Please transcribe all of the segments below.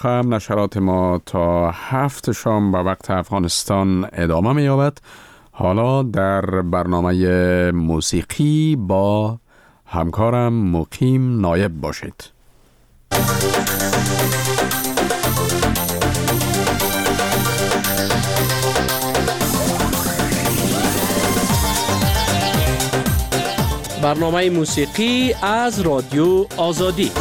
نشرات ما تا 7 شام به وقت افغانستان ادامه می یابد. حالا در برنامه موسیقی با همکارم مقیم نایب باشید. برنامه موسیقی از رادیو آزادی.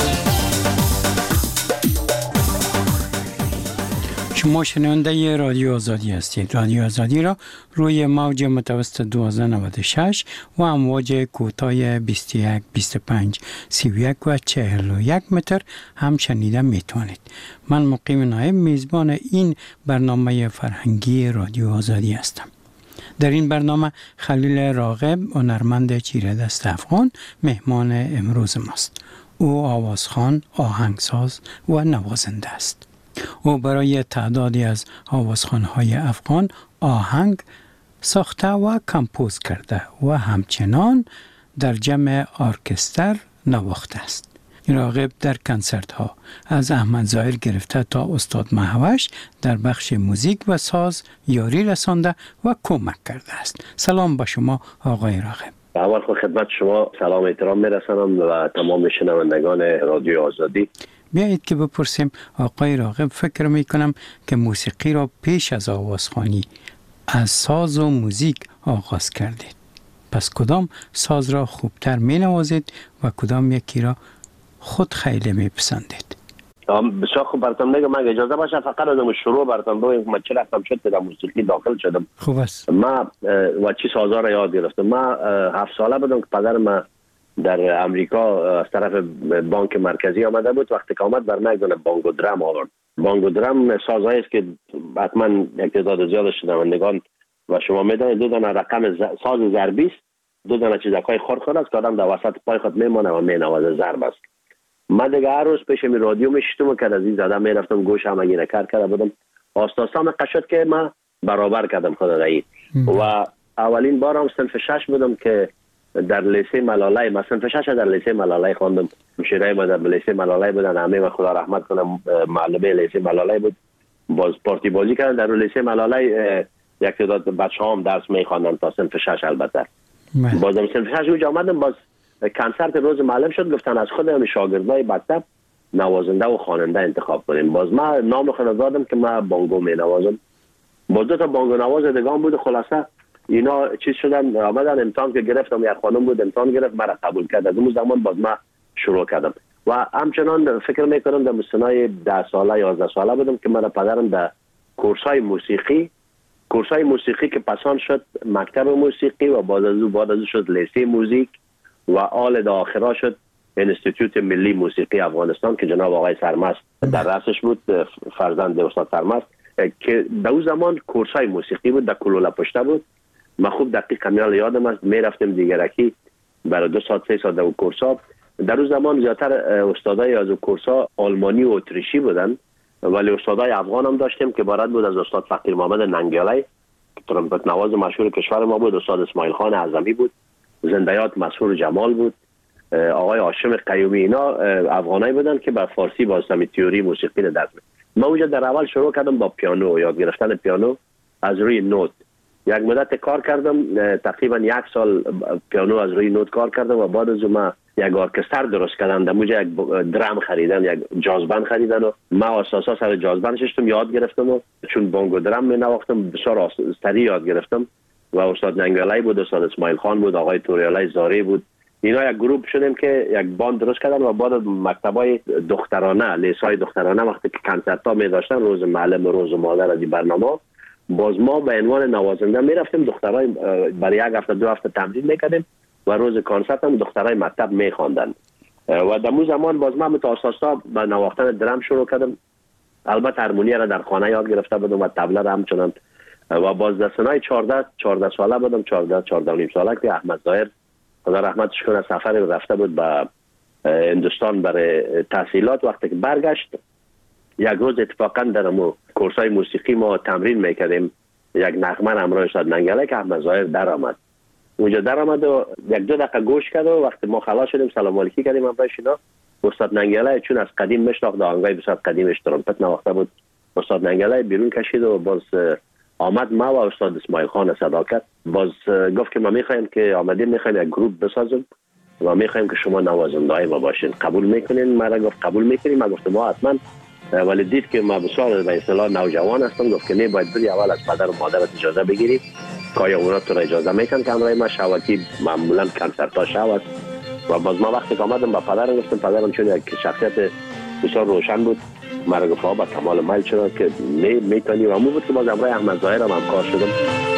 شما شنونده رادیو آزادی هستید. رادیو آزادی را روی موج متوسط 1296 و امواج کوتاه 21 25 31 و 41 متر هم شنیده میتوانید. من مقیم نایب میزبان این برنامه فرهنگی رادیو آزادی هستم. در این برنامه خلیل راغب، هنرمند چیره دست افغان، مهمان امروز ماست. او آوازخوان، آهنگساز و نوازنده است. او برای تعدادی از آوازخوان‌های افغان آهنگ ساخته و کمپوز کرده و همچنان در جمع ارکستر نواخته است. راغب در کنسرت ها از احمد ظاهر گرفته تا استاد مهوش در بخش موزیک و ساز یاری رسانده و کمک کرده است. سلام با شما آقای راغب. اول خدمت شما سلام احترام میرسانم و تمام شنوندگان رادیو آزادی. بیایید که بپرسیم آقای راغب، فکر میکنم که موسیقی را پیش از آوازخوانی از ساز و موزیک آغاز کردید. پس کدام ساز را خوبتر می نوازید و کدام یکی را خود خیلی می پسندید؟ بسیار خوب براتون میگم. من اجازه باشه فقط از شروع براتون بگم من چه رفتم شد در موسیقی داخل شدم. خوب است. ما و چی سازا را یاد گرفتم. ما 7 ساله بودم که پدر ما در امریکا از طرف بانک مرکزی آمده بود. وقتی که آمد بر من بانگو درام آورد. بانگو درام سازایی است که حتما یک تعداد زیاد شنوندگان و شما میدونید دو دانه رقم ساز ضربی است، دو دانه چیزکای خرد است که آدم در وسط پای خود میمونه و مینوازه، ضرب است. من دیگه هر روز پیش می رادیو میشتم که از این زده میرفتم گوشم اگه نکار کرده بودم. آستاسام قشد که من برابر کردم خود رایی و اولین بارم صنف 6 بودم که در لیسه ملالای، من صنف 6 در لیسه ملالای خواندم. مشیرای ما در لیسه ملالای بودن، همه و خدا رحمت کنم معلمه لیسه ملالای بود. باز پارتی بازی کردن در لیسه ملالای. یک تعداد بچه‌ها هم درس می‌خواندن تا صنف 6 البته. بازم صنف 6 اونجا آمدم، باز کنسرت روز معلم شد، گفتن از خود هم شاگردای مکتب نوازنده و خواننده انتخاب کنیم. باز من نام خود دادم که من بانگو می نوازم. باز دو تا بانگو نواز دیگه بود. خلاصه اینا چیز شدن، آمدن امتحان که گرفتم، یک خانم بود امتحان گرفت، مرا قبول کرد. از اون زمان باز من شروع کردم و همچنان فکر میکنم در سنای 10 ساله 11 ساله بودم که مرا پدرم در کورسای موسیقی که پسان شد مکتب موسیقی و بعد از شد لیسه موزیک و آل دا آخرا شد انستیتوت ملی موسیقی افغانستان که جناب آقای سرمست در رأسش بود، فرزند استاد سرمست، که در اون زمان کورسای موسیقی بود، در کلولا پشته بود. من خوب دقیق کمیال یادم است، می رفتم دیگرکی برای 2 ساعت 3 ساعت در کورسا. در اون زمان زیادتر استادای از کورسا آلمانی و اتریشی بودن، ولی استادای افغان هم داشتیم که بارد بود از استاد فقیر محمد ننگیالی که ترمپت نواز مشهور کشور ما بود، استاد اسماعیل خان اعظمی بود، زندیات مسرور جمال بود، آقای هاشم قیومی. اینا افغانایی بودن که به فارسی واسطه تئوری موسیقی درس می‌دادن. من اونجا در اول شروع کردم با پیانو، یاد گرفتن پیانو از روی نوت. یک مدت کار کردم، تقریبا 1 سال پیانو از روی نوت کار کردم و بعد از اون یک ارکستر درست کردن. در اونجا یک درام خریدن، یک جاز بند خریدن و من اساسا سر جاز بند شدم، یاد گرفتم و چون بانگو درام می نواختم بسیار سریع یاد گرفتم و استاد ننگالی بود، استاد اسماعیل خان بود، آقای توریالی زاری بود. اینا یک گروپ شدیم که یک باند درست کردن و بعد مکتبای دخترانه، لیسای دخترانه وقتی که کنسرت ها می داشتن، روز معلم و روز مادر از این برنامه، باز ما به عنوان نوازنده می رفتیم دخترای برای 1 هفته 2 هفته تمرین میکردیم و روز کنسرت هم دخترای مکتب می خواندن. و در اون زمان باز من متاسسا به نواختن درام شروع کردم. البته هارمونی را در خانه یاد گرفته بودم و طبله را همچنان. و باز در سنای 14 ساله بودم، 14 و نیم ساله که احمد ظاهر خدا رحمتش کنه سفر رفته بود به هندوستان برای تحصیلات. وقتی که برگشت یک روز اتفاقا در کورسای موسیقی ما تمرین میکردیم، یک نغمه همراه استاد ننگالی که احمد ظاهر در آمد. اونجا در آمد و 1-2 دقیقه گوش کرد و وقتی ما خلاص شدیم سلام علیکی کردیم همراهش اینا استاد ننگیلای چون از قدیم میشناخت، آهنگای بسیار قدیمش ترومپت نواخته بود. استاد ننگیلای بیرون کشید و باز آمد ما و استاد اسماعیل خان صداقت باز گفت که ما میخوایم که آمدیم میخوایم یک گروپ بسازیم و میخوایم که شما نوازنده ما باشین، قبول میکنین؟ من گفت قبول میکنیم. من گفتم ما حتما، ولی دید که ما بسیار به اصطلاح نوجوان هستم، گفت که نه باید بری اول از پدر و مادرت اجازه بگیری که آیا اونا تو را اجازه میکنن که همراه ما شوکی معمولا کنسرت ها شو است. و باز ما وقتی که آمدم با پدرم گفتم، پدرم چون یک شخصیت بسیار روشن بود مرا گفت با کمال میل شد که نه میتونی و همون بود که باز همراه احمد ظاهر هم همکار شدم.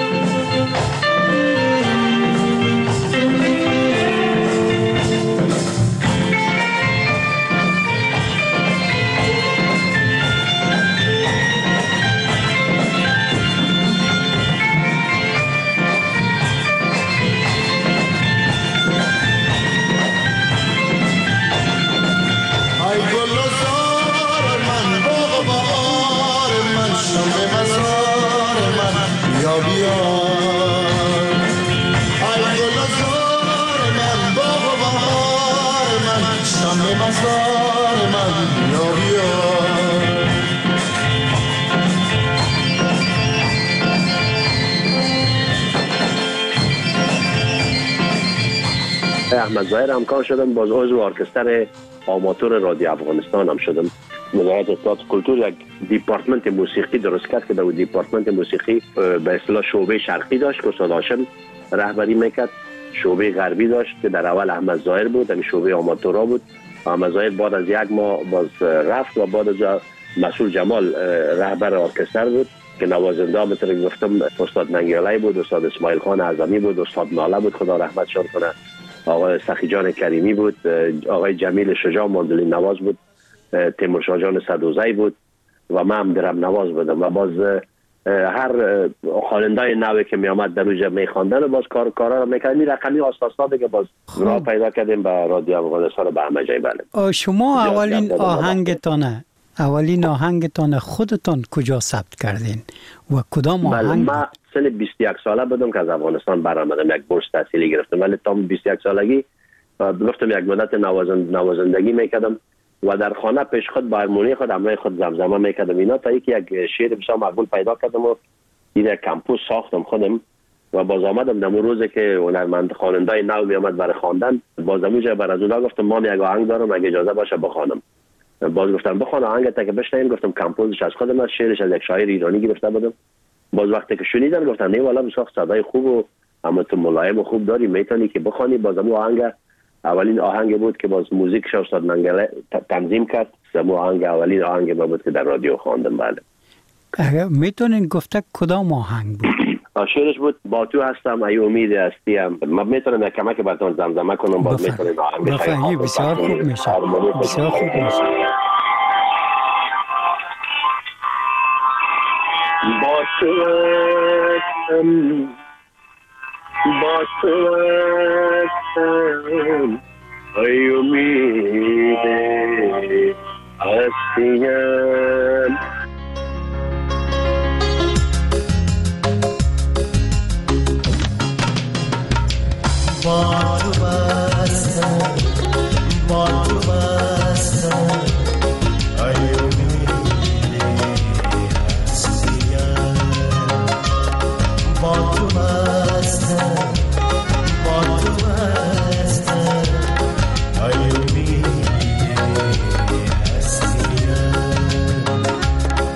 احمد ظاهر همکار شدم، باز عضو ارکستر آماتور رادیو افغانستان هم شدم. وزارت اطلاعات کلتور یک دیپارتمنت موسیقی درست کرد که در دیپارتمنت موسیقی به اصطلاح شعبه شرقی داشت که استاد هاشم رهبری میکرد، شعبه غربی داشت که در اول احمد ظاهر بود، این شعبه آماتورا بود. احمد ظاهر بعد از یک ماه باز رفت و بعد از مسئول جمال رهبر ارکستر بود که نوازنده به طور گفتم استاد ننگیلای بود، استاد اسماعیل خان اعظمی بود، استاد ناله بود خدا رحمتشان کنه، آقای سخی جان کریمی بود، آقای جمیل شجاع ماندولین نواز بود، تیمور شاه جان صدوزی بود و من هم درم نواز بودم. و باز هر خواننده نوی که می آمد در روی میخواندن باز کارا رو میکردیم. این رقمی آساسا دیگه باز راه پیدا کردیم به رادیو افغانستان به همه جای. بله. شما اولین آهنگتان خودتان کجا ثبت کردین و کدام آهنگ؟ من سن 21 ساله بودم که از افغانستان برآمدم، یک بورس تحصیلی گرفتم، ولی تا 21 سالگی گفتم یک مدت نوازندگی میکردم و در خانه پیش خود با هارمونی خود همراه خود زمزمه میکردم اینا، تا اینکه یک شعر بسیار مقبول پیدا کردم و این کمپوس ساختم خودم و باز آمدم در اون روزی که هنرمند خواننده نو می آمد برای خواندن، باز اونجا بر از اونها گفتم ما یک آهنگ دارم اگه اجازه باشه بخوانم. باز گفتم بخوان آهنگت که بشنویم، گفتم کمپوزش از خودم است، شعرش از یک شاعر ایرانی گرفته بودم. باز وقتی که شنیدم گفتم نه والا بسیار صدای خوب و اما تو ملایم و خوب داری میتونی که بخوانی. باز اون آهنگ اولین آهنگ بود که باز موزیکش استاد ننگیلای تنظیم کرد. سمو آهنگ اولین آهنگ بود که در رادیو خواندم. بله. اگه میتونین گفته کدام آهنگ بود؟ شعرش بود با تو هستم ای امید هستیم. من میتونم یک کمک براتون زمزمه کنم، باز میتونم آهنگ بفرمایید. بسیار خوب میشه، بسیار خوب میشه. با تو هستم ای امید هستیم. با تو بستم ای امید هستیم. با تو بستم ای امید هستیم.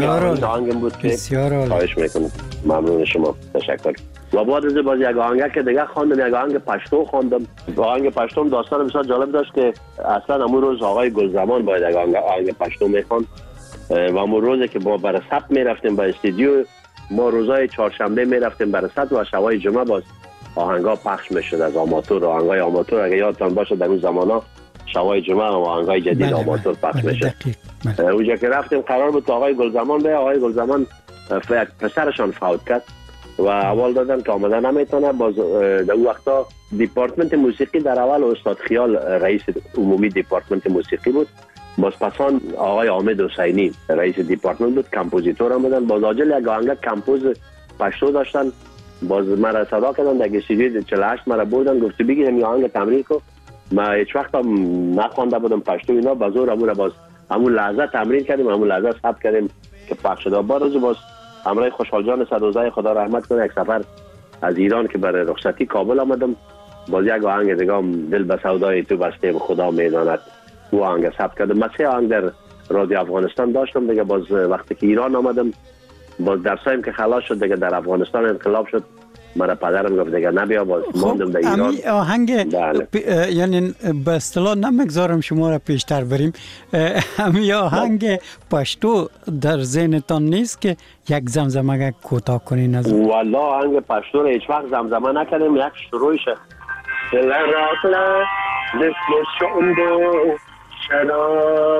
بسیار آهنگم بود که بسیار عالی. خواهش میکنم. ممنون شما، تشکر. و بعد از باز یک آهنگ که دیگه خواندم، یک آهنگ پشتو خواندم. آهنگ پشتو داستان بسیار جالب داشت که اصلا امون روز آقای گلزمان باید یک آهنگ پشتو میخواند و امون روزی که ما برای ثبت میرفتیم با استودیو، ما روزای چهارشنبه میرفتیم برای ثبت و شبای جمعه باز آهنگا پخش میشد از آماتور. آهنگای آماتور اگه یادتان باشه در اون زمانا شبای جمعه آهنگای جدید آماتور پخش میشد. اونجا که رفتیم قرار بود آقای گلزمان به آقای گلزمان پسرشان فوت کرد و اول دادن که آمده نمیتونه. باز در اون وقتا دیپارتمنت موسیقی در اول استاد خیال رئیس عمومی دیپارتمنت موسیقی بود، باز پسان آقای حامد حسینی رئیس دیپارتمنت بود، کمپوزیتور هم بودن. باز آجل یک آهنگ کمپوز پشتو داشتن، باز مرا صدا کردن در استودیو 48 مرا بردن، گفت بگی همین آهنگ تمرین کو. ما هیچ وقت هم نخوانده بودم پشتو اینا، بازور امور باز همون لحظه تمرین کردیم، همون لحظه ثبت کردیم که پخش شد. باز همراه خوشحال جان صدوزای خدا رحمت کنه یک سفر از ایران که برای رخصتی کابل آمدم، باز یک آهنگ دیگه هم دل به سودای تو بسته خدا میداند او آهنگ ثبت کردم. من 3 آهنگ در رادیو افغانستان داشتم دیگه. باز وقتی که ایران آمدم، باز درسایم که خلاص شد دیگه، در افغانستان انقلاب شد، مرا پدرم گفت دیگه نبیا، باز ماندم در ایران. خب آهنگ یعنی به اصطلاح نمیگذارم شما را پیشتر بریم، همین آهنگ پشتو در ذهنتان نیست که یک زمزمه کوتاه کنین از والله آهنگ پشتو رو هیچ وقت زمزمه نکردیم، یک شروعشه دل راقله دست شونده شراب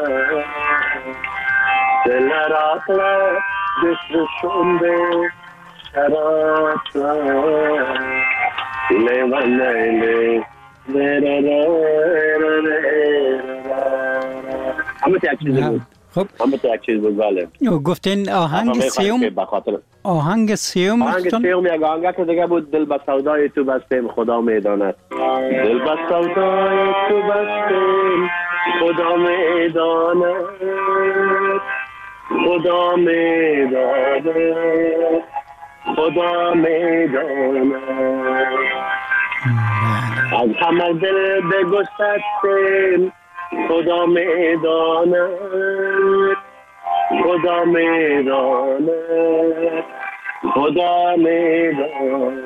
دل راقله دست شونده شراب لیوان لیلی همه تا یک چیزی بود. خب همه تا یک چیز بود. بله گفتین آهنگ سیوم آهنگ سیوم یک آهنگ که دیگه بود دل به سودای تو بستیم خدا میداند. دل به سودای تو بستیم خدا میداند، خدا میداند، خدا میداند. از همه دل بگسستیم خدا میداند، خدا میداند، خدا میداند.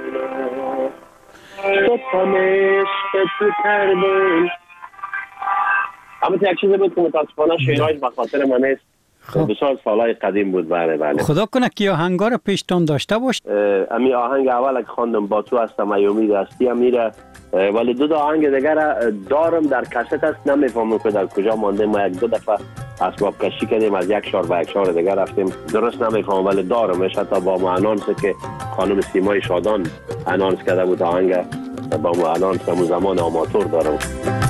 تو تمیش که تو کردیم همه یک چیزی بود که متاسفانه شعرهایش به خاطر من نیست. بسیار سالهای قدیم بود. بله خدا کنه که آهنگا رو پیشتون داشته باش. امی آهنگ اول که خواندم با تو هستم ایومی دستی میره، ولی دو آهنگ دیگر دارم در کست است، نمیفهمم که در کجا مانده. ما یک 2 دفعه اسباب کشی کردیم، از یک شهر به یک شهر دیگر رفتیم، درست نمیفهمم ولی دارمش. حتی با ما انانس که خانم سیمای شادان انانس کرده بود آهنگ، با ما انانس همون زمان آماتور دارم.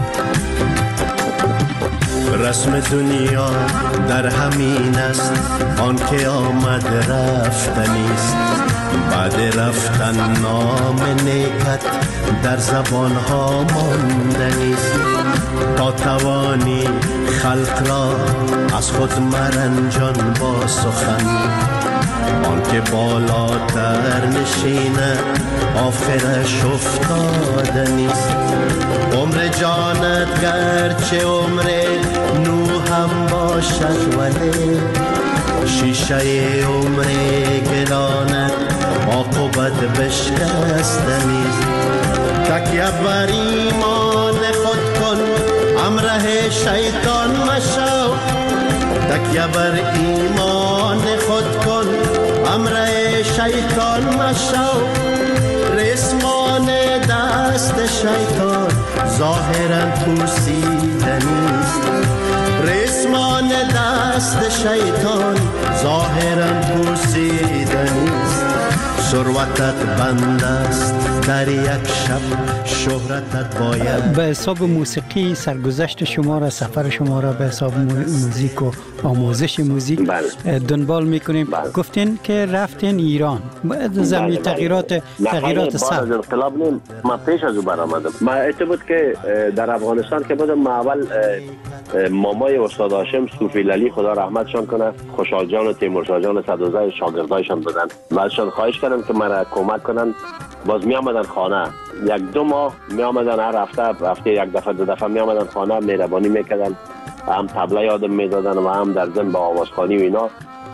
رسم دنیا در همین است، آن که آمد رفتنیست. بعد رفتن نام نیکت در زبانها ماندنیست. تا توانی خلق را از خود مرنجان با سخن، آن که بالاتر نشینه آخرش افتادنیست. عمر جانت گرچه عمر نو هم باشد، ولی شیشه عمر گرانت عاقبت بشکستنیست. تکیه بر ایمان خود کن، همراه شیطان مشو. تکیه بر ایمان خود کن، همراه شیطان مشو. رسمان دست شیطان ظاهرا پوسیدنیست. رسمان دست شیطان ظاهرا پوسیدنیست. ثروتت بند است در یک شب، شهرتت باید. به حساب موسیقی سرگذشت شما را، سفر شما را به حساب موزیک و آموزش موزیک دنبال میکنیم. گفتین که رفتین ایران بعد زمین تغییرات بعد از انقلاب نیم. ما پیش از او برآمدم. ما ات بود که در افغانستان که بودم، ما اول مامای استاد هاشم صوفی لالی خدا رحمتشان کنه، خوشحال جان و تیمورشاه جان صدوزای شاگردایشان بودن. بعدشان خواهش کردم که مرا کمک کنن. باز می آمدن خانه 1-2 ماه می آمدن، هر هفته 1 دفعه 2 دفعه می آمدن خانه، مهربانی میکردن، هم طبله یادم میدادن و هم در ضمن با آوازخوانی و اینا.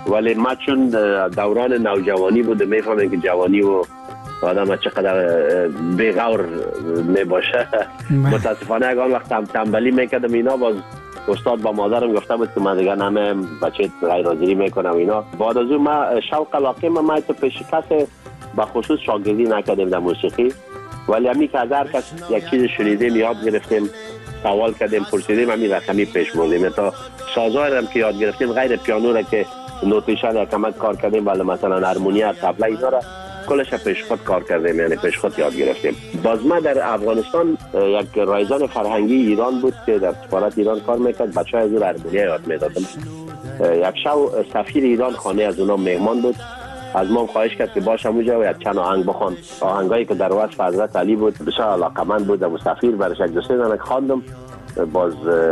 ولی ما چون دوران نوجوانی بود میفهمیم که جوانی و آدم چقدر بی‌غور میباشه. متاسفانه اگه آن وقت تنبلی میکردم اینا، باز استاد با مادرم گفته بود که من دیگه نمیم بچه غیر حاضری میکنم اینا. بعد از اون ما شوق علاقه ما تو پیش کس به خصوص شاگردی نکردیم در موسیقی، ولی همی که از هر کس یک چیز شنیدیم یاد گرفتیم، سوال کردیم، پرسیدیم، همین رقمی پیش بردیم. تا سازهای هم که یاد گرفتیم غیر پیانو را که نوتیشن یا کمک کار کردیم، ولی مثلا هارمونی، طبله اینا را کلش پیش خود کار کردیم، یعنی پیش خود یاد گرفتیم. باز ما در افغانستان یک رایزان فرهنگی ایران بود که در سفارت ایران کار میکرد، بچه‌ها از اون هارمونی یاد میدادم. یک شب سفیر ایران خانه از اونا مهمان بود، از ما خواهش کرد که باشم اونجا و یک چند آهنگ بخوان. آهنگایی که در وصف حضرت علی بود، بسیار علاقمند بود. ابو سفیر برش یک دو سه دانه خواندم. باز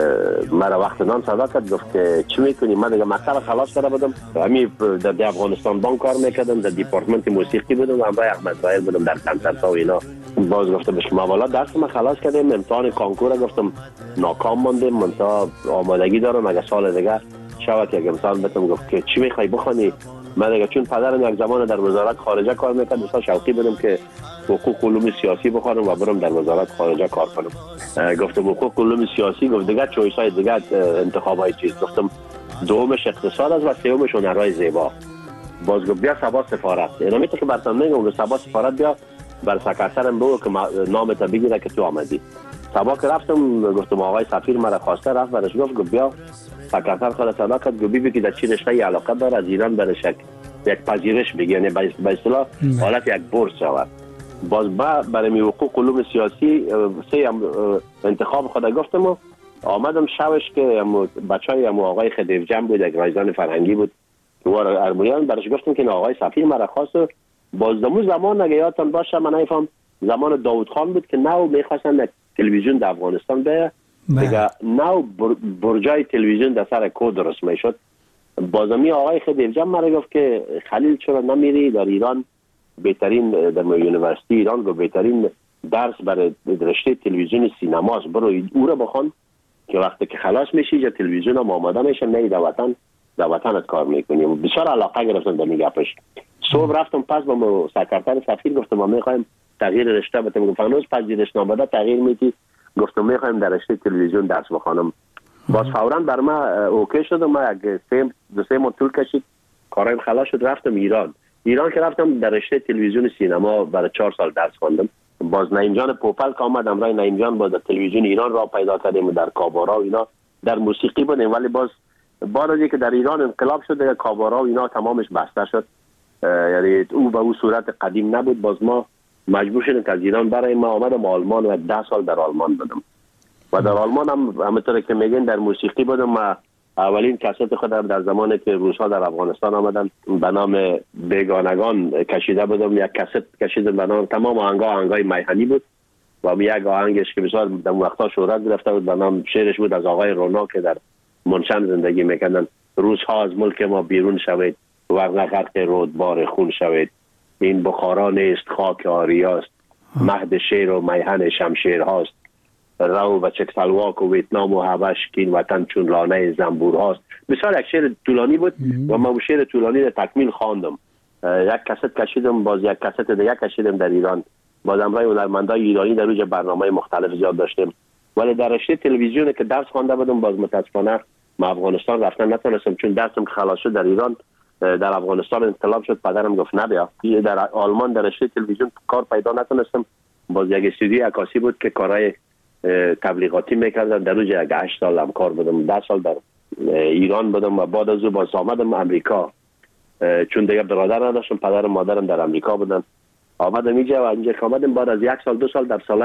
مرا وقت نان صدا کرد، گفت که چی میکنی؟ من دیگه مکتب خلاص کرده بودم، همین در افغانستان بانک کار میکردم، در دیپارتمنت موسیقی بودم و همراه احمد زاهر بودم در کنسرت ها و اینا. باز گفتم بهش ما والا درس ما خلاص کردیم، امتحان کانکور گفتم ناکام ماندیم، من تا آمادگی دارم اگه سال دیگه شود یک امتحان بدم. گفت که چی میخوای بخونی؟ من دیگه چون پدرم یک زمان در وزارت خارجه کار میکرد، مثلا شوقی بودم که حقوق علوم سیاسی بخونم و برم در وزارت خارجه کار کنم. گفتم حقوق علوم سیاسی، گفت دیگه چویس های دیگه انتخابای چیز. گفتم دومش اقتصاد است و سومش هنرهای زیبا. باز گفت بیا سبا سفارت. اینمی که براتون میگم، سبا سفارت بیا بر سکرترم بگو که نامت بگیره که تو آمدی. سبا که رفتم گفتم آقای سفیر مرا خواسته، رفت برش گفت بیا سکرتر خود صدا کرد، گفت ببین که در چی رشته علاقه داره، از ایران برش یک پذیرش بگی، یعنی به اصطلاح حالت یک بورس شود. باز برای حقوق علوم سیاسی سه انتخاب خود گفتم و آمدم. شبش که بچهای آقای خدیو جمع بود، یک رایزان فرهنگی بود و ارمونیان، برش گفتم که آقای سفیر مرا خواست. باز دمو زمان اگه یادتان باشه من نمیفهم زمان داوود خان بود که نو میخواستن تلویزیون در افغانستان به دیگه نو برجای تلویزیون در سر کو درست میشد. بازمی آقای خدیو جمع مرا گفت که خلیل چرا نمیری در ایران، بهترین در یونیورسیتی ایران گفت بهترین درس برای رشته تلویزیون سینماست، برو او رو بخوان که وقتی که خلاص میشی یا تلویزیون هم آماده میشه نه در وطنت کار میکنی. بسیار علاقه گرفتم به میگپش. صبح رفتم پس با سکرتر سفیر گفتم ما میخوایم تغییر رشته بدیم. گفت هنوز پذیرش نامه تغییر میدی؟ گفتم میخوایم در رشته تلویزیون درس بخوانم. باز فوراً بر ما اوکی شد. ما دو سه ماه طول کشید کارایم خلاص شد. رفتم ایران که رفتم در رشته تلویزیون سینما برای 4 سال درس خواندم. باز نعیم جان پوپل که آمد، امرای نعیم جان با در تلویزیون ایران را پیدا کردیم، در کابارا و اینا در موسیقی بودیم. ولی باز بعد از اینکه در ایران انقلاب شد دیگه کابارا و اینا تمامش بسته شد، یعنی او به او صورت قدیم نبود. باز ما مجبور شدیم که از ایران برای ما آمدم آلمان و 10 سال در آلمان بودم و در آلمان هم همونطور که میگن در موسیقی بودم. ما اولین کست خودم در زمانی که روس‌ها در افغانستان آمدن به نام بیگانگان کشیده بودم. یک کست کشیدم به نام تمام آهنگای میهنی بود و یک آهنگش که بسیار در وقتا شهرت گرفته بود به نام شعرش بود از آقای رونا که در منشن زندگی میکردن. روزها از ملک ما بیرون شوید ورنه غرق رودبار خون شوید، این بخارا نیست خاک آریاست، مهد شیر و میهن شمشیر هاست، رو و چکسلواک و ویتنام و حبش که این وطن چون لانه زنبور هاست. بسیار یک شعر طولانی بود و من شعر طولانی را تکمیل خواندم. یک کست کشیدم، باز یک کست دیگه کشیدم در ایران. باز امرای هنرمندای ایرانی در اوج برنامه مختلف زیاد داشتیم. ولی در رشته تلویزیون که درس خوانده بودم باز متاسفانه ما افغانستان رفتن نتونستم، چون درسم که خلاص شد در ایران در افغانستان انقلاب شد. پدرم گفت نبیا. در آلمان در رشته تلویزیون کار پیدا نتونستم. باز یک استودیو عکاسی بود که کارهای تبلیغاتی میکردن. در اوج 8 سال هم کار بودم. 10 سال در ایران بودم و بعد از اون باز آمدم امریکا، چون دیگه برادر نداشتم، پدرم مادرم در امریکا بودن. آمدم اینجا و اینجا که آمدم بعد از 1 سال 2 سال در سال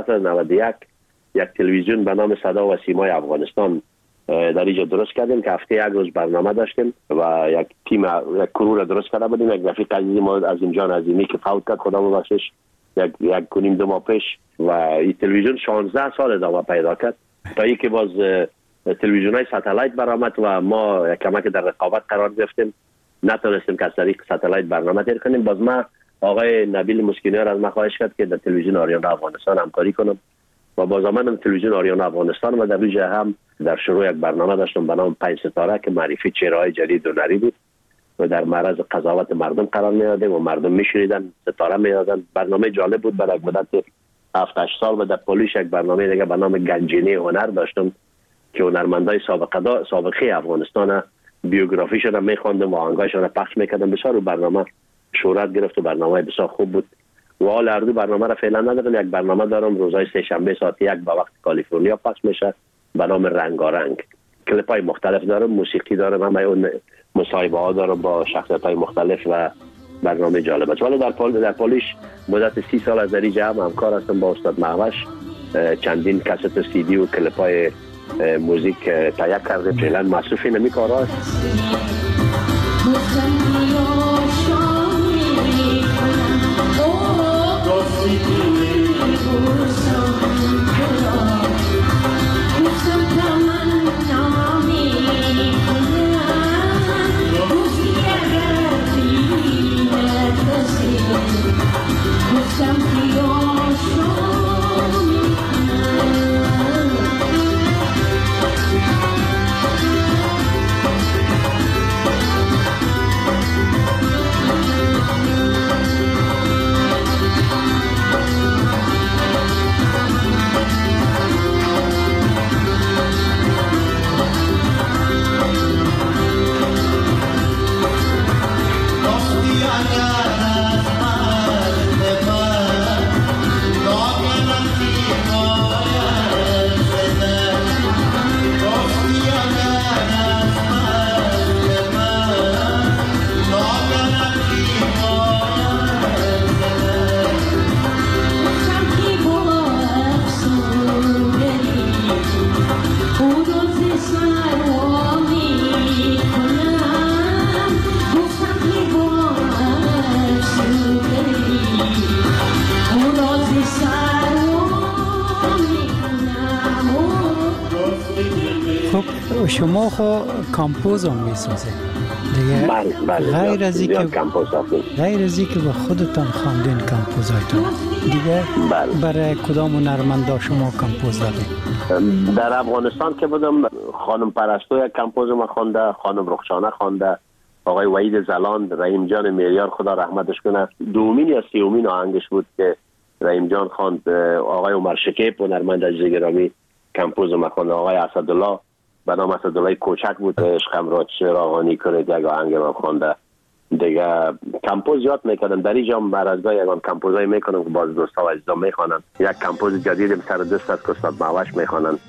1991 یک تلویزیون به نام صدا و سیمای افغانستان در اینجا درست کردیم که هفته 1 روز برنامه داشتیم و یک تیم یک کرو درست کرده بودیم. یک رفیق عزیزی ما از اینجا عظیمی که فوت کرد خدا ببخشش یک کنیم 2 ماه پیش و این تلویزیون 16 سال ادامه پیدا کرد تا اینکه باز تلویزیون‌های ساتلایت برآمد و ما کمک در رقابت قرار گرفتیم، نتونستیم که از طریق ساتلایت برنامه تیر کنیم. باز ما آقای نبیل مسکینیار از ما خواهش کرد که در تلویزیون آریانا افغانستان همکاری کنم و باز آمدم تلویزیون آریانا افغانستان و در ویژه هم در شروع یک برنامه داشتم به نام 5 ستاره که معرفی چهره‌های جدید و نری بود و در معرض قضاوت مردم قرار می‌دادیم و مردم می‌شنیدن، ستاره می‌دادن. برنامه جالب بود. برای مدت 7-8 سال و در پولیش یک برنامه دیگه به نام گنجینه هنر داشتم که هنرمندای سابقه افغانستان بیوگرافیشون رو می‌خواندم و آهنگایشون رو پخش می‌کردم. بسیار رو برنامه شهرت گرفت و برنامه بسیار خوب بود. و حال هر دو برنامه را فعلا ندارم. یک برنامه دارم روزهای سه شنبه ساعت 1 به وقت کالیفرنیا پخش میشه به نام رنگارنگ. کلیپ‌های مختلف دارم، موسیقی دارم، همه اون مصاحبه ها دارم با شخصیت‌های مختلف و برنامه جالب است. ولی در پولیش مدت 30 سال از در جمع همکار هستم با استاد مهوش. چندین کست سی دی و کلیپ‌های موزیک تهیه کرده. فعلا مصروف این کارا است. شما خو کامپوز هم میسازه دیگه. غیر از اینکه به خودتان خواندین کامپوزایتون دیگه برای کدام هنرمندا شما کامپوز دادین؟ در افغانستان که بودم خانم پرستو یک کامپوز ما خوانده، خانم رخشانه خوانده، آقای وحید زلان، رحیم جان میریار خدا رحمتش کنه دومین یا سیومین آهنگش بود که رحیم جان خواند. آقای عمر شکیب هنرمند عزیز گرامی کامپوز ما خوانده. آقای اسدالله به نام اسدالله کوچک بود، عشقم را چراغانی کنید یک آهنگ من خوانده. دیگه کامپوز یاد میکردم در اینجا مرزگاه یکان کامپوزای میکنم که باز دوستا و عزیزان میخوانن. یک کامپوز جدیدم سر دست است که استاد مهوش میخوانن.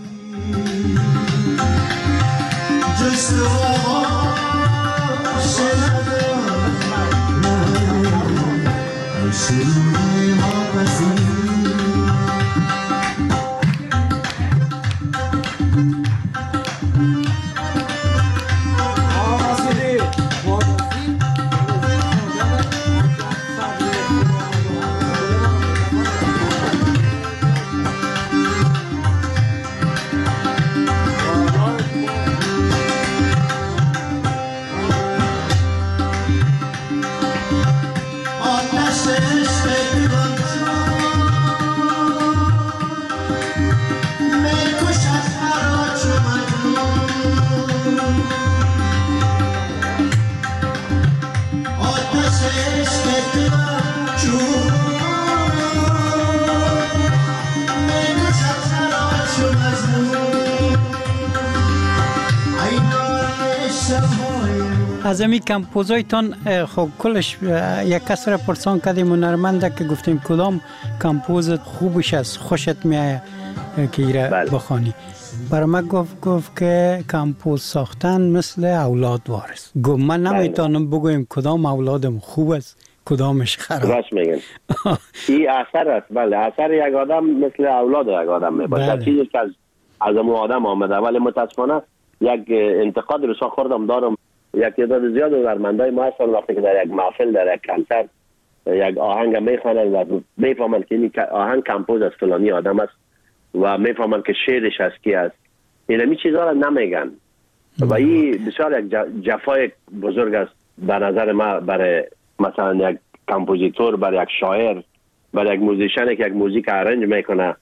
از امی کامپوزایتان خب کلش یک کس را پرسان کردیم هنرمنده که گفتیم کدام کامپوز خوبش است خوشت میایه که ایره بخوانی. برای من گفت که کامپوز ساختن مثل اولاد وارث. گفت من نمیتونم بگویم کدام اولادم خوب است کدامش خراب. راست میگن. این اثر است. بله اثر یک آدم مثل اولاد یک آدم میباشه. چیزی که از اون آدم آمده. ولی متاسفانه یک انتقاد بسیار خوردم دارم. یک تعداد زیاد هنرمندای ما هستن وقتی که در یک محفل در یک کنسرت یک آهنگ میخوانن و میفهمن که این آهنگ کامپوز از فلانی آدم است و میفهمن که شعرش از کی است. اینمی چیزا را نمیگن و این بسیار یک جفای بزرگ است به نظر ما برای مثلا یک کامپوزیتور، برای یک شاعر، برای یک موزیشن که یک موزیک ارنج میکنه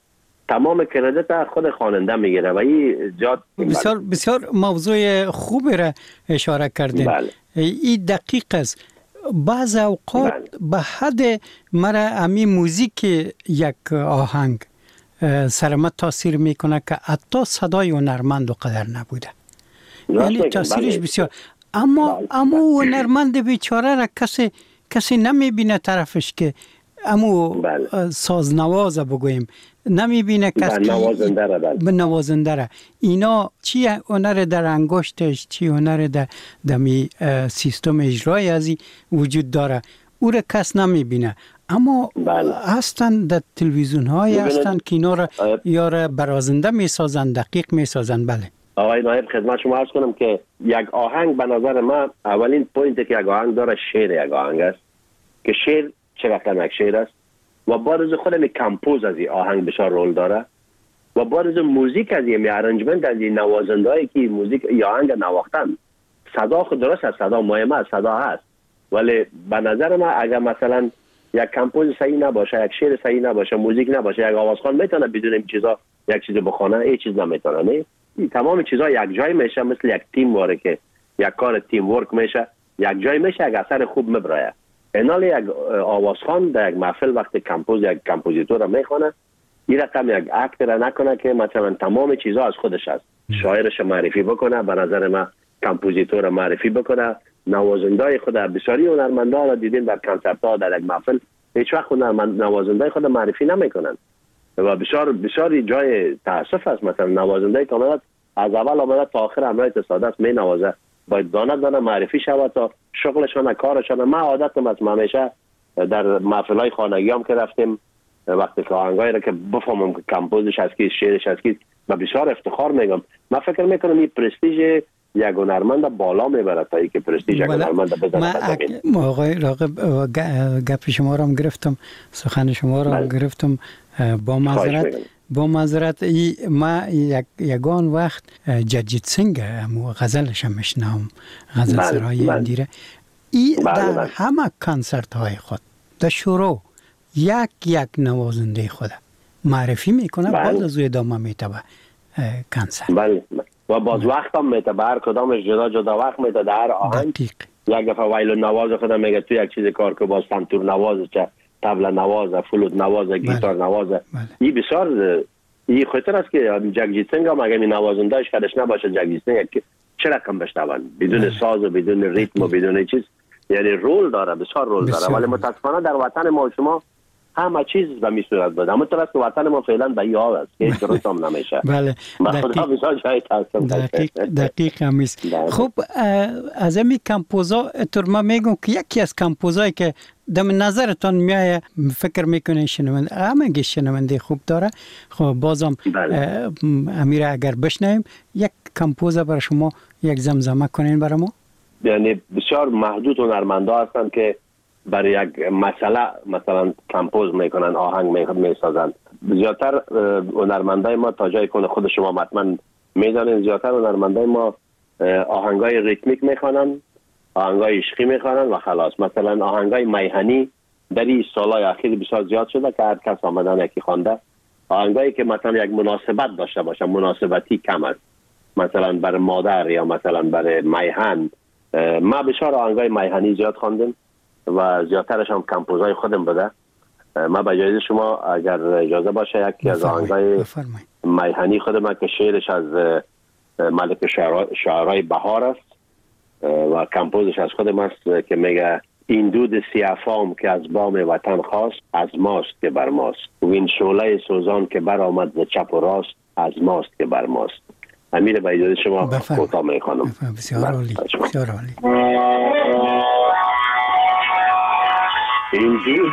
تمام کردیت خود خواننده میگیره و این زیاد بسیار بسیار موضوع خوبی را اشاره کردین. بله. این دقیق است. بعض اوقات به حد مرا امی موزیک یک آهنگ سرمت تاثیر میکنه که حتی صدای هنرمند و قدر نبوده، یعنی تاثیرش بسیار. اما هنرمند بیچاره را کسی نمیبینه طرفش که امو سازنواز بگویم، نمیبینه کسی نوازنده را. اینا چی هنر در انگشتش، چی هنر در دمی سیستم اجرای ازی وجود داره، او را کس نمیبینه. اما هستن در تلویزیون های هستن که اینا را یا را برازنده میسازن، دقیق میسازن. بله آقای نایب خدمت شما عرض کنم که یک آهنگ به نظر من اولین پوینتی که یک آهنگ داره شعر یک آهنگ است که شعر چه رقم یک شعر است و بارز خودم کمپوز از این آهنگ بسیار رول داره و بارز موزیک از این ارنجمنت از این نوازنده هایی که موزیک یا آهنگ نواختن. صدا خود درست است، صدا مهمه است، صدا هست، ولی به نظر من اگر مثلا یک کمپوز صحیح نباشه، یک شعر صحیح نباشه، موزیک نباشه، یک آوازخوان میتونه بدون این چیزا یک چیز بخونه، این چیز نمیتونه. نه تمام چیزا یک جای میشه، مثل یک تیم واره که یک کار تیم ورک میشه، یک جای میشه، یک اثر خوب میبره. اینال یک آوازخوان در یک محفل وقتی یک کمپوزیتور میخونه، این رقم یک اکت را نکنه که مثلا تمام چیزا از خودش است. شاعرش معرفی بکنه، به نظر من کمپوزیتور معرفی بکنه، نوازنده خود. بسیاری هنرمندا را دیدیم در کنسرت ها در یک محفل هیچ وقت نوازنده خود معرفی نمیکنن و بسیار جای تاسف است. مثلا نوازنده که از اول آمده تا آخر امرای تصادف می نوازه، باید دانه معرفی شود تا شغلشان کارشان. من عادتم از همیشه در محفل های خانگی هم که رفتیم وقتی که آهنگایی را که بفهمم که کمپوزش از کی، شعرش از کی، و بسیار افتخار میگم. من فکر میکنم این پرستیژ یک هنرمند بالا میبره تا اینکه پرستیژ یک هنرمند بزنه. من آقای راغب گپ شما را هم گرفتم، سخن شما را هم گرفتم. با معذرت ما یگان وقت جگجیت سینگ غزلش هم میشنم، غزل سرای اندیره. در همه کنسرت های خود در شروع یک نوازنده خود معرفی میکنه، باز از ادامه میتبه کنسرت. و باز وقت هم میتبه، هر کدامش جدا وقت میتبه. در هر آهنگ یک دفعه وایلو نواز خودم میگه تو یک چیز کار که باز سنتور نواز، چه طبله نواز، فلوت نواز، گیتار نواز. این بسیار این خطر است که جگجیت سینگ هم اگه نوازندهش کدش نباشه، جگجیت سینگ چه رقم بشنون بدون ساز و بدون ریتم و بدون چیز، یعنی رول داره، بسیار رول داره. ولی متاسفانه در وطن ما شما همه چیز به می صورت بده. اما طرف که وطن ما فعلا به یاد است که هیچ درست هم نمیشه. بله دقیق هم است. خب از همین کمپوزا ما میگم که یکی از کمپوزایی که دم نظرتان میایه فکر میکنه شنونده همه شنونده خوب داره، خب بازم امیر اگر بشنویم یک کمپوزا برای شما یک زمزمه کنین برای ما. یعنی بسیار محدود هنرمندا هستن که برای یک مسئله مثلا کمپوز میکنن، آهنگ میسازن. زیادتر هنرمندای ما تا جای کنه خود شما حتما میدانید، زیادتر هنرمندای ما آهنگای ریتمیک میخوانن، آهنگای عشقی میخوانن و خلاص. مثلا آهنگای میهنی در این سالهای اخیر بسیار زیاد شده که هر کس آمدن یکی خوانده. آهنگایی که مثلا یک مناسبت داشته باشه، مناسبتی کم است، مثلا برای مادر یا مثلا برای میهن. ما بسیار آهنگای میهنی زیاد خواندیم و زیادترش هم کمپوزای خودم بوده. ما به اجازه شما اگر اجازه باشه یکی از آهنگای میهنی خودم که شعرش از ملک شعرهای بهار است و کمپوزش از خودم است که میگه این دود سیافام که از بام وطن خواست، از ماست که بر ماست. و این شعله سوزان که بر آمد ز چپ و راست، از ماست که بر ماست. امیر به اجازه شما کوتاه میخوانم. بسیار عالی، بسیار عالی. این دود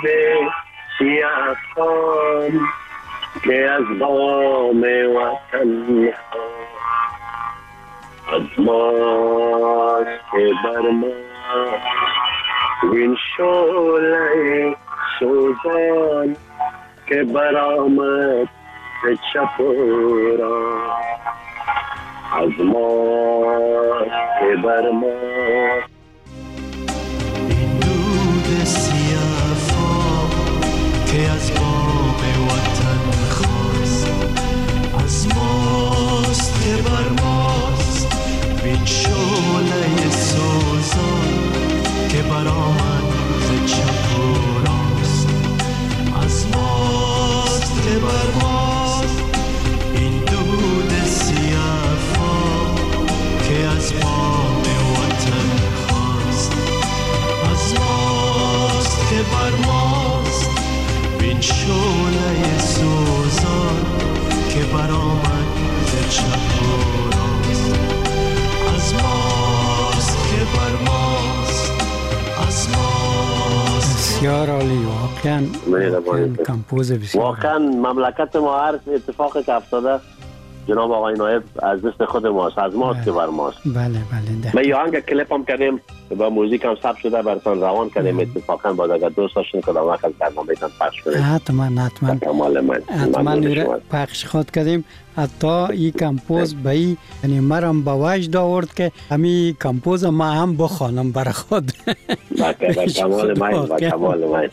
سیافام که از بام وطن از ماست که بر ما، این شعله سوزان که برآمد ز چپ و راست، از ماست که بر ما. این دود سیاه که از بام وطن خواست، بسیار عالی، واقعا کمپوز بسیار واقعا مملکت ما هر اتفاقی که افتاده جناب آقای نایب از دست خود ماست، از ماست که بر ماست. بله ما یه آهنگ کلیپ هم کردیم با موزیک هم ثبت شده براتون روان کردیم. اتفاقا بعد اگر دوست داشتین که در وقت برنامه‌تان پخش کنیم حتما پخش خود کردیم. حتی این کمپوز به این یعنی مرم به وجد آورد که همین کمپوز ما هم بخوانم برای خود. با کمال من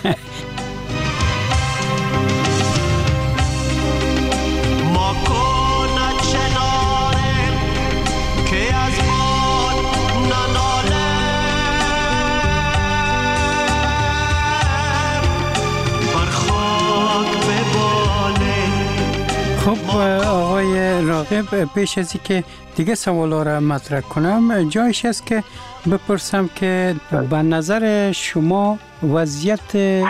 خب آقای راغب، پیش از این که دیگه سوالا را مطرح کنم جایش است که بپرسم که به نظر شما وضعیت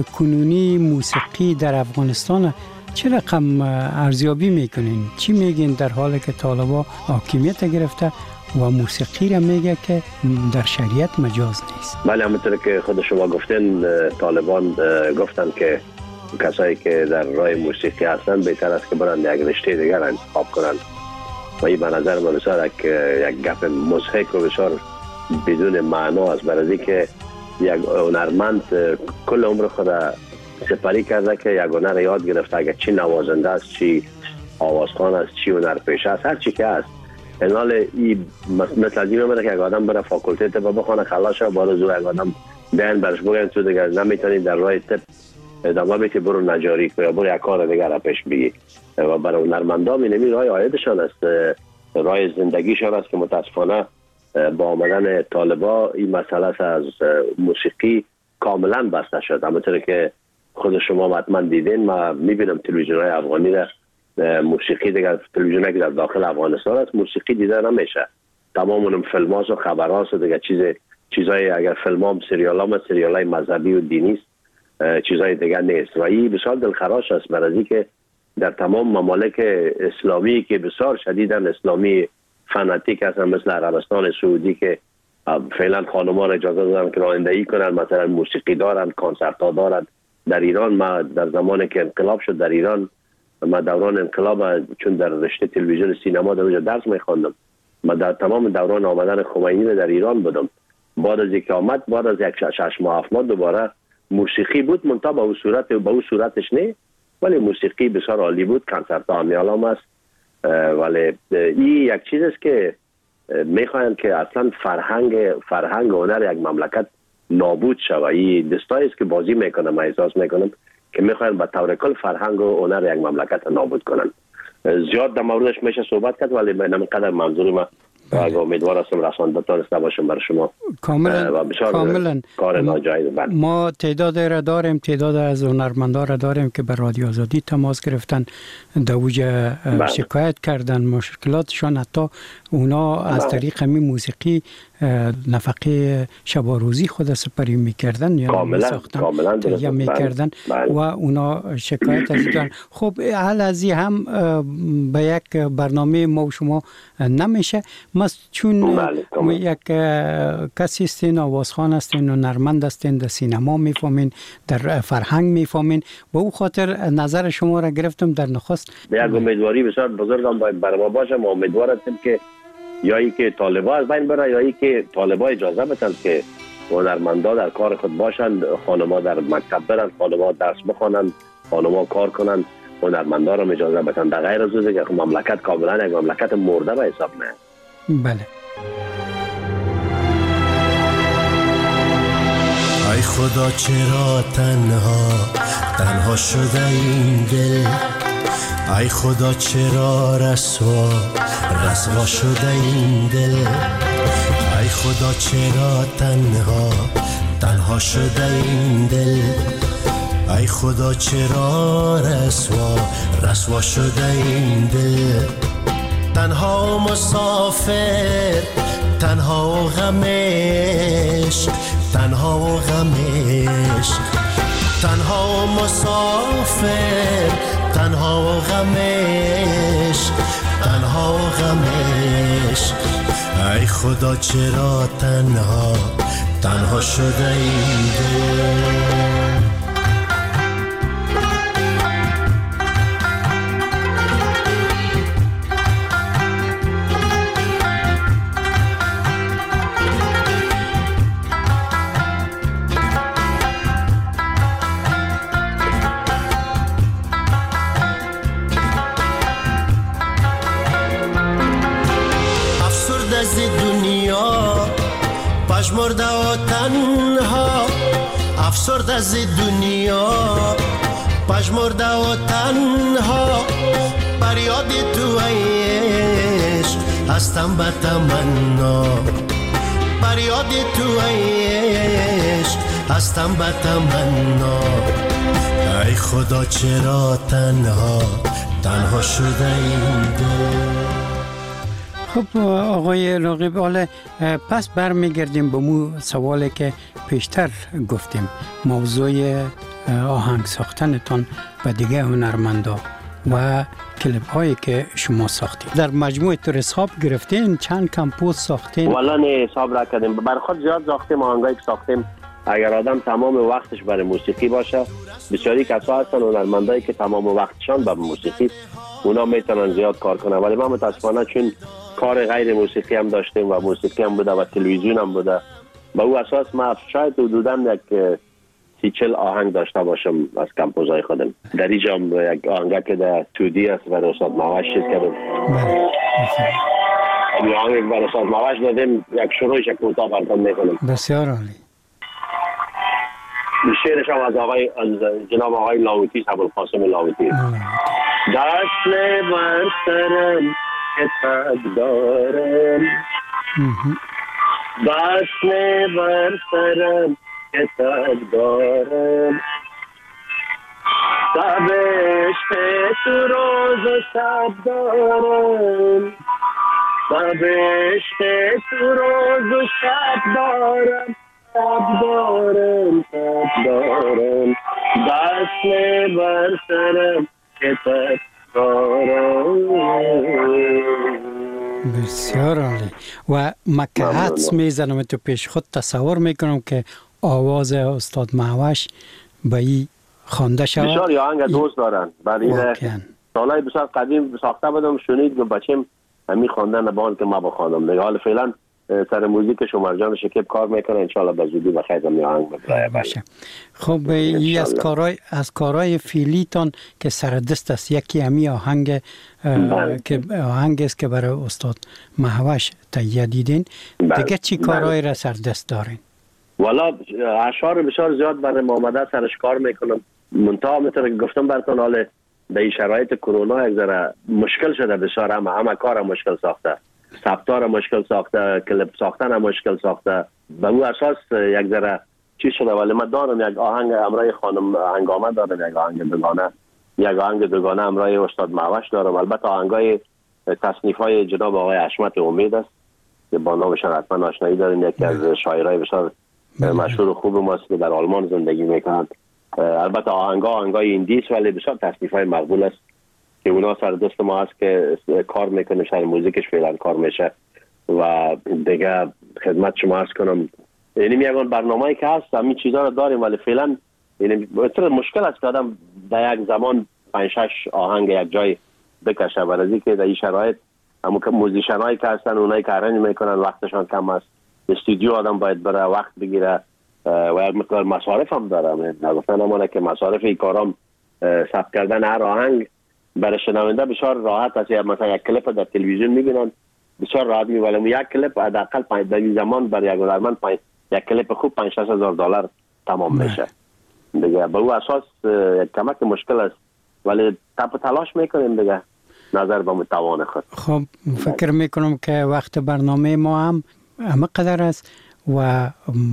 کنونی موسیقی در افغانستان چه رقم ارزیابی میکنین؟ چی میگین در حالی که طالبا حاکمیت گرفته و موسیقی را میگه که در شریعت مجاز نیست؟ بله، همونطور که خود شما گفتین طالبان گفتن که کسایی که در راه موسیقی هستن بهتر است که برن یک رشته دیگر انتخاب کنن و این به نظر من بسیار یک گپ مضحک و بسیار بدون معنا است، برای که یک هنرمند کل عمر خود سپری کرده که یک هنر یاد گرفته، اگر چی نوازنده است، چی آوازخوان است، چی هنرپیشه است، هر چی که است. انال این مثل از این میمونه که یک آدم بره فاکولته طب بخونه خلاص شه، بار زور یک آدم بیان برش بگن تو دیگر نمیتونی در راه طب ادامه بدی، برو نجاری یا برو یک کار دیگر را پیش بگی. و برای هنرمندان اینمی راه عایدشان است، راه زندگیشان است که متاسفانه با آمدن طالبا این مسئله از موسیقی کاملا بسته شد. همونطور که خود شما حتما دیدین، ما میبینم تلویزیون‌های افغانی در موسیقی دیگر، تلویزیونی که در داخل افغانستان است موسیقی دیده نمیشه. تمام اون فیلم‌ها و خبرها و دیگر چیزای اگر فیلم‌ها سریال‌های مذهبی و دینی است، چیزای دیگر نیست. و این بسیار دلخراش است برای که در تمام ممالک اسلامی که بسیار شدیداً اسلامی فناتیک هستن مثل عربستان سعودی که فعلا خانم‌ها را اجازه دادن که رانندگی کنن، مثلا موسیقی دارن، کنسرت ها دارن. در ایران ما در زمانی که انقلاب شد در ایران، ما دوران انقلاب چون در رشته تلویزیون سینما در اونجا درس می‌خواندم، ما در تمام دوران آمدن خمینی در ایران بودم. بعد از اینکه آمد، بعد از یک 6 ماه 7 ماه دوباره موسیقی بود، منتها به اون صورتش نه، ولی موسیقی بسیار عالی بود، کنسرت ها هم است. ولی این یک چیز است که میخواین که اصلا فرهنگ و هنر یک مملکت نابود شود. این دستایی است که بازی میکنه، من احساس میکنم که میخواین به طور کل فرهنگ و هنر یک مملکت نابود کنن. زیاد در موردش میشه صحبت کرد، ولی من اینقدر منظور ما و امیدوار هستم رسانده دانسته باشم برای شما. کاملا کار ناجایز. ما تعداد را داریم، تعداد از هنرمندان را داریم که به رادیو آزادی تماس گرفتن، دوجه شکایت کردن مشکلاتشان، حتی اونا از طریق همین موسیقی نفقه شب و روزی خود سپری میکردن یا میساختن یا میکردن و اونا شکایت از این. خب حال از این هم به یک برنامه ما و شما نمیشه. ما چون یک کسی هستین، آوازخوان هستین، هنرمند هستین، در سینما میفهمین، در فرهنگ میفهمین، به او خاطر نظر شما را گرفتم در نخست. یک امیدواری بسیار بزرگم باید برای ما باشه. ما امیدوار هستیم که یا ای که طالبا از بین بره، یا ای که طالبا اجازه بدن که هنرمندا در کار خود باشن، خانم‌ها در مکتب برن، خانم‌ها درس بخونن، خانم‌ها کار کنن، هنرمندا رو اجازه بدن. در غیر از اینکه مملکت کاملا یک مملکت مرده به حساب میاد. بله. ای خدا چرا تنها شده این دل، ای خدا چرا رسوا شده این دل، ای خدا چرا تنها شده این دل، ای خدا چرا رسوا شده این دل. تنها مسافر، تنها و غمش، تنها و غمش، تنها مسافر، تنها و غمش، تنها و غمش. ای خدا چرا تنها شده این دل. پژمرده و تنها، افسرده از دنیا، پژمرده و تنها، فریاد تو عشق هستم به تمنا، فریاد تو عشق هستم به تمنا. ای خدا چرا تنها، تنها شده این دل. خب آقای راغب، حالا پس برمیگردیم به مو سوالی که پیشتر گفتیم، موضوع آهنگ ساختنتان و دیگه هنرمندا و کلیپ هایی که شما ساختید. در مجموعه تو حساب گرفتین؟ چند کمپوز ساختین؟ والا نه حساب را کردیم، بر خود زیاد ساختیم. آهنگایی که ساختیم اگر آدم تمام وقتش برای موسیقی باشه، بسیاری کسا هستن هنرمندایی که تمام وقتشان به موسیقی، اونا میتونن زیاد کار کنن، ولی ما متاسفانه چون کار غیر موسیقی هم داشتیم و موسیقی هم بوده و تلویزیون هم بوده، به او اساس ما شاید حدوداً یک 30-40 آهنگ داشته باشم از کمپوزهای خودم. در اینجا یک آهنگ که در 2D است و استاد ماوش چیز کردم. این آهنگ برای استاد ماوش دادیم، یک شروعش کوتاه براتون میکنم. بسیار عالی. شعرش هم از جناب آقای لاهوتی، ابوالقاسم لاهوتی. دست بر سرم که تب دارم، دست بر سرم که تب دارم، شب عشق تو روز و شب دارم، شب عشق تو روز و شب دارم، شب دارم، شب دارم، دست بر سرم که تب بسیار عالی. و من که حدس میزنم تو پیش خود تصور میکنم که آواز استاد ماوش به این خوانده شود. بسیار یا آهنگ دوست دارن، برای سالهای بسیار قدیم ساخته بودم، شنید که بچیم همین خواندن بان که ما بخوانم دیگه. حالا فعلا سر موزیک شمر جان شکیب کار میکنه، انشالله به زودی بخیر می آهنگ ببرای باشه. خب این از کارهای فعلیتان که سر دست است، یکی همی آهنگ که آهنگ است که برای استاد ماوش تهیه دیدین، دیگه چی کارهای را سر دست دارین؟ والا اشعار بسیار زیاد برای آمده سرش کار میکنم، منتها مثل گفتم براتون حالا در این شرایط کرونا یک ذره مشکل شده بسیار، همه کار مشکل ساخته، ثبتار مشکل ساخته، کلیپ ساختن مشکل ساخته. به اون اساس یک ذره چی شده، ولی من دارم یک آهنگ امرای خانم هنگامه دارم، یک آهنگ دوگانه امرای استاد ماوش دارم. البته آهنگای تصنیف های جناب آقای حشمت امید است که با نامشان حتما آشنایی دارین، یکی از شاعرای بسیار مشهور و خوب ماست که در آلمان زندگی میکنند. البته آهنگای ایندی است ولی بسیار تصنیف های مقبول است که اونا سر دست ما هست که کار میکنه، سر موزیکش فعلا کار میشه و دیگه خدمت شما عرض کنم. یعنی میگم برنامه‌ای که هست همین چیزا رو داریم، ولی فعلا یعنی مشکل است که آدم در یک زمان 5-6 آهنگ یک جای بکشه، برای که در این شرایط همون که موزیشنایی که هستن اونایی که ارنج میکنن وقتشان کم است، استودیو آدم باید بره وقت بگیره و یک مقدار مصارف هم داره. نگفتن همونه که مصارف این کارام ثبت کردن هر آهنگ برای شنونده بسیار راحت است. مثلا یک کلیپ در تلویزیون میبینن بسیار راحت میبینن، یک کلیپ حداقل در این زمان برای یک هنرمند یک کلیپ خوب $5,000 تمام میشه دیگه. به او اساس یک کمک مشکل است ولی تلاش میکنیم دیگه نظر به متوان خود. خب فکر میکنم که وقت برنامه ما هم قدر است و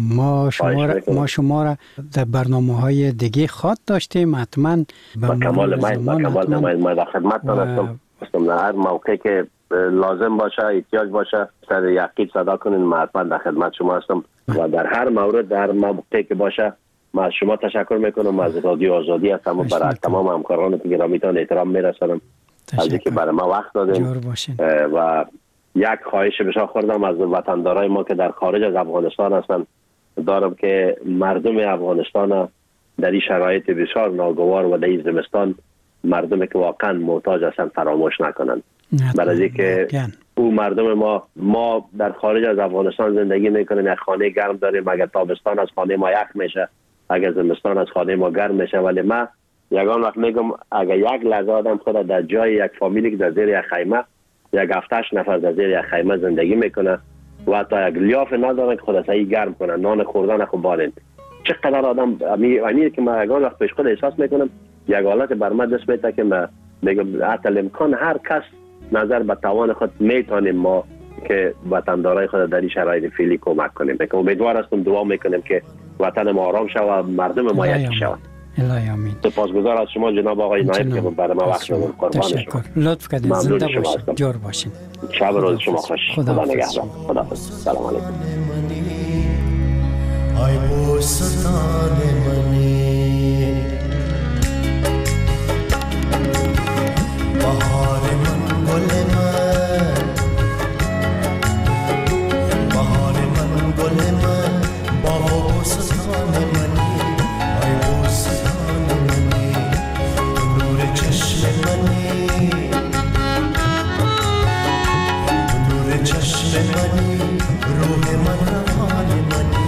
ما شما را در برنامه‌های دیگه خواد داشتیم. حتما با کمال ما در خدمتتان هستم. هر موقعی که لازم باشه احتیاج باشه سر یقین صدا کنین، ما حتما در خدمت شما هستم و در هر مورد در موقعی که باشه ما از شما تشکر میکنم. از رادیو آزادی هستم و برای تمام همکاران گرامیتان احترام میرسانم از اینکه برای ما وقت دادین و یک خواهش بسیار خوردم از وطندارای ما که در خارج از افغانستان هستن دارم که مردم افغانستان در این شرایط بسیار ناگوار و در این زمستان مردم که واقعا محتاج هستن فراموش نکنن. برای که او مردم ما در خارج از افغانستان زندگی میکنیم، یک خانه گرم داریم، اگر تابستان از خانه ما یخ میشه، اگر زمستان از خانه ما گرم میشه. ولی ما یگان وقت میگم اگر یک لحظه آدم خود در جای یک فامیلی که در زیر یک خیمه، یک 7-8 نفر در زیر یک خیمه زندگی میکنه و حتی یک لیاف ندارن که خود سعی گرم کنن، نان خوردن خود بالند، چقدر آدم امیر که ما یگان وقت پیش خود احساس میکنم یک حالت بر من دست میده که ما میگم حتی امکان هر کس نظر به توان خود میتونیم ما که وطندارای خود در این شرایط فعلی کمک کنیم. که امیدوار هستم، دعا میکنیم که وطن ما آرام شود و مردم ما یکی شود. الهی آمین. سپاسگزار از شما جناب آقای نایب که برای ما وقت دادید. قربان شما. لطف کردید. زنده باشید. جور باشید. شب روز شما خوش. خدا نگهدار. خدا حافظ. سلام علیکم. ای بوستان منی بهار من گل من، بهار من گل من، بوستان منی ای بوستان منی، نور چشم منی، نور چشم منی، روح من روان منی،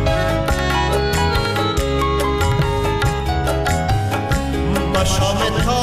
شام